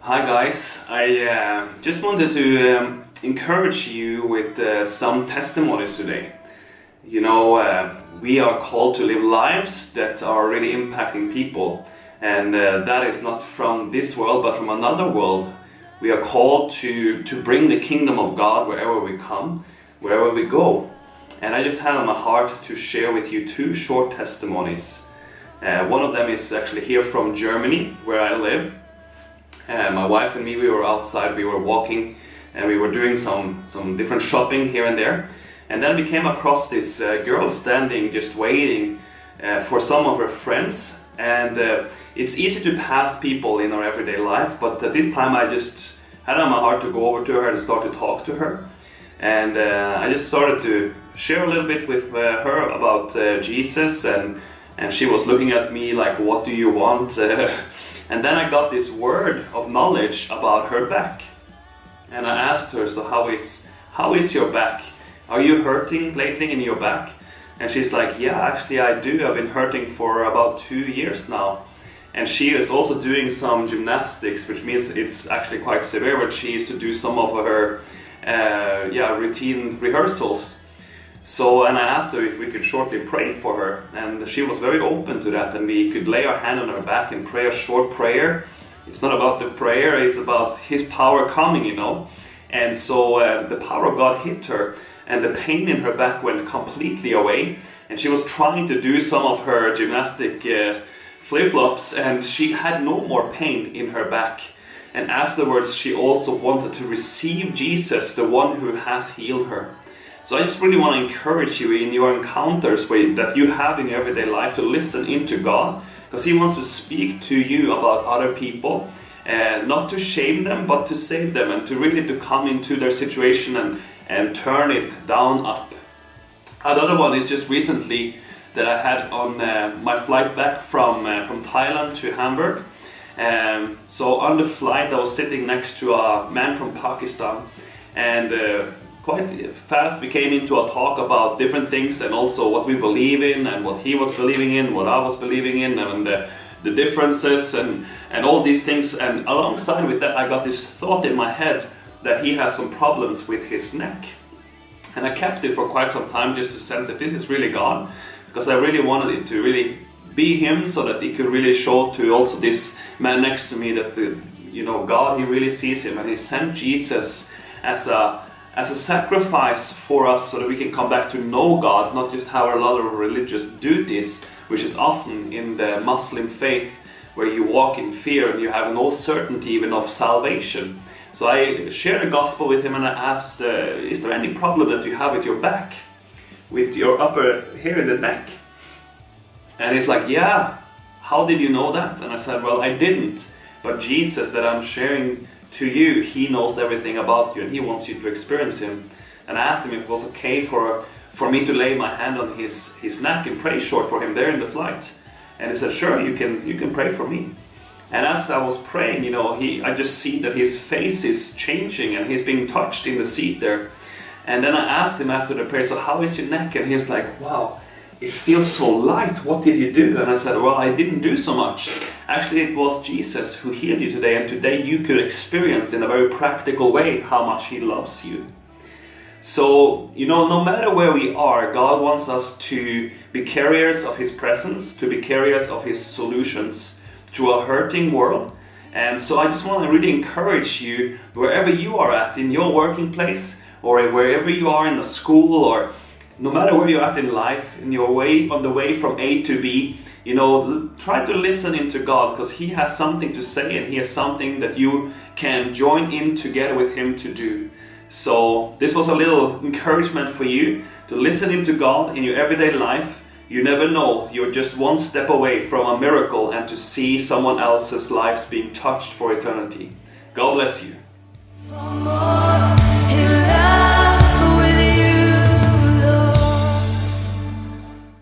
Hi guys, I just wanted to encourage you with some testimonies today. You know, we are called to live lives that are really impacting people, and that is not from this world but from another world. We are called to bring the kingdom of God wherever we come, wherever we go. And I just had on my heart to share with you two short testimonies. One of them is actually here from Germany, where I live. My wife and me, we were outside, we were walking, and we were doing some different shopping here and there. And then we came across this girl standing, just waiting for some of her friends. And it's easy to pass people in our everyday life, but this time I just had on my heart to go over to her and start to talk to her. And I just started to share a little bit with her about Jesus, and she was looking at me like, what do you want? And then I got this word of knowledge about her back. And I asked her, so how is your back? Are you hurting lately in your back? And she's like, yeah, actually I do. I've been hurting for about 2 years now. And she is also doing some gymnastics, which means it's actually quite severe, but she used to do some of her routine rehearsals. So, and I asked her if we could shortly pray for her, and she was very open to that, and we could lay our hand on her back and pray a short prayer. It's not about the prayer, it's about His power coming, you know. And so the power of God hit her, and the pain in her back went completely away, and she was trying to do some of her gymnastic flip-flops, and she had no more pain in her back. And afterwards she also wanted to receive Jesus, the one who has healed her. So I just really want to encourage you in your encounters that you have in your everyday life to listen into God, because He wants to speak to you about other people, not to shame them but to save them, and to really to come into their situation and turn it down up. Another one is just recently that I had on my flight back from Thailand to Hamburg. So on the flight I was sitting next to a man from Pakistan, and quite fast we came into a talk about different things, and also what we believe in, and what he was believing in, what I was believing in, and the differences and all these things. And alongside with that I got this thought in my head that he has some problems with his neck. And I kept it for quite some time just to sense if this is really God, because I really wanted it to really be Him, so that He could really show to also this man next to me that God, He really sees him, and He sent Jesus as a sacrifice for us, so that we can come back to know God, not just have a lot of religious duties, which is often in the Muslim faith, where you walk in fear and you have no certainty even of salvation. So I shared the gospel with him, and I asked, is there any problem that you have with your back, with your upper here in the neck? And he's like, yeah, how did you know that? And I said, well, I didn't, but Jesus that I'm sharing to you, He knows everything about you, and He wants you to experience Him. And I asked him if it was okay for me to lay my hand on his neck and pray short for him there in the flight. And he said, sure, you can pray for me. And as I was praying, I just see that his face is changing, and he's being touched in the seat there. And then I asked him after the prayer, so how is your neck? And he's like, wow, it feels so light. What did you do? And I said, well, I didn't do so much. Actually, it was Jesus who healed you today, and today you could experience in a very practical way how much He loves you. So, no matter where we are, God wants us to be carriers of His presence, to be carriers of His solutions to a hurting world. And so I just want to really encourage you, wherever you are at, in your working place, or wherever you are in the school, or no matter where you're at in life, on the way from A to B, try to listen into God, because He has something to say, and He has something that you can join in together with Him to do. So this was a little encouragement for you to listen into God in your everyday life. You never know, you're just one step away from a miracle, and to see someone else's lives being touched for eternity. God bless you.